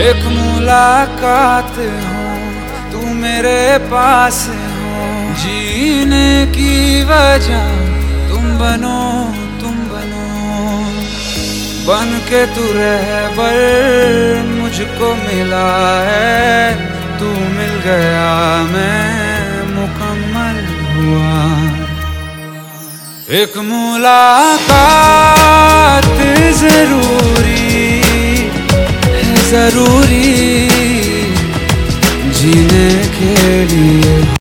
एक मुलाकात हो, तू मेरे पास हो, जीने की वजह तुम बनो, तुम बनो। बन के तू रहबर मुझको मिला है, तू मिल गया मैं मुकम्मल हुआ। एक मुलाकात